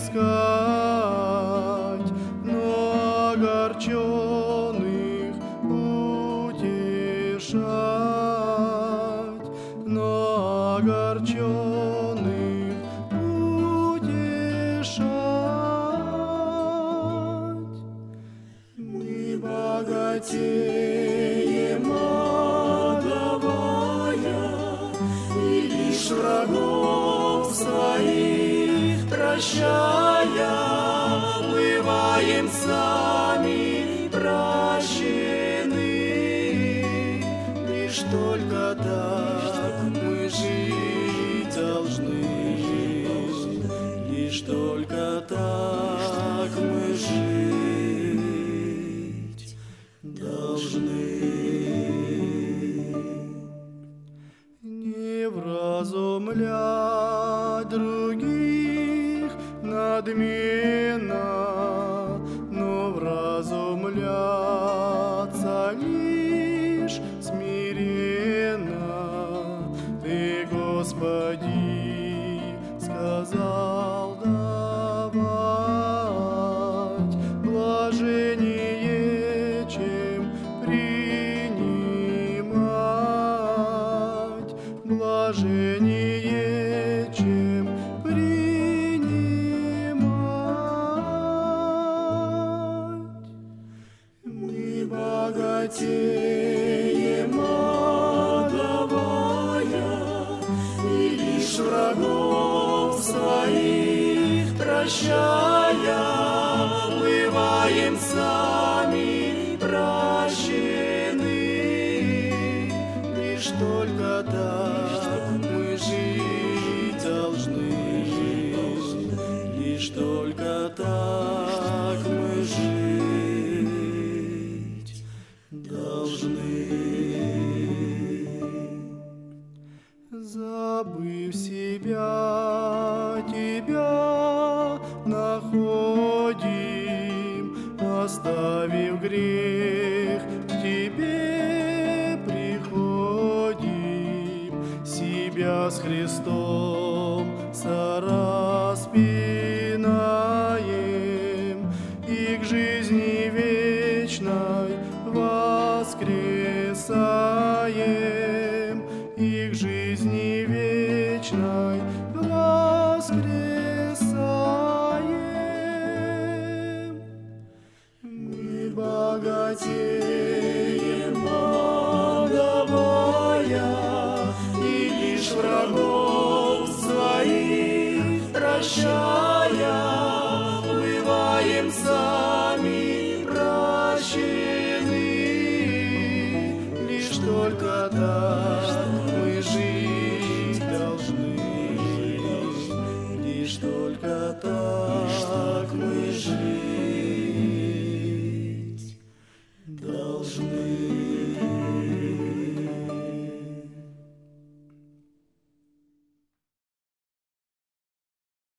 искать, но огорченных утешать, но огорченных утешать. Мы богатеем, отдавая, и лишь врагов своих прощая, бываем сами прощены. Лишь только так мы жить должны, лишь только так мы жить должны. Не вразумлять других надменно, но вразумляться лишь смиренно. Ты, Господи, сказал давать блажение, чем принимать, блажение, чем принимать. Мы богатеем, отдавая, и лишь врагов своих прощая, бываем сами прощены. Лишь только так мы жить должны, лишь только так мы жить должны. Забыв себя, Тебя находим, оставив грех, к Тебе приходим, себя с Христом сораспинаем и к жизни вечной воскресаем, и к жизни вечной воскресаем. Мы богатеем, отдавая, и лишь врагов своих прощая, бываем сами прощены. Лишь только так мы жить должны, лишь только так мы жить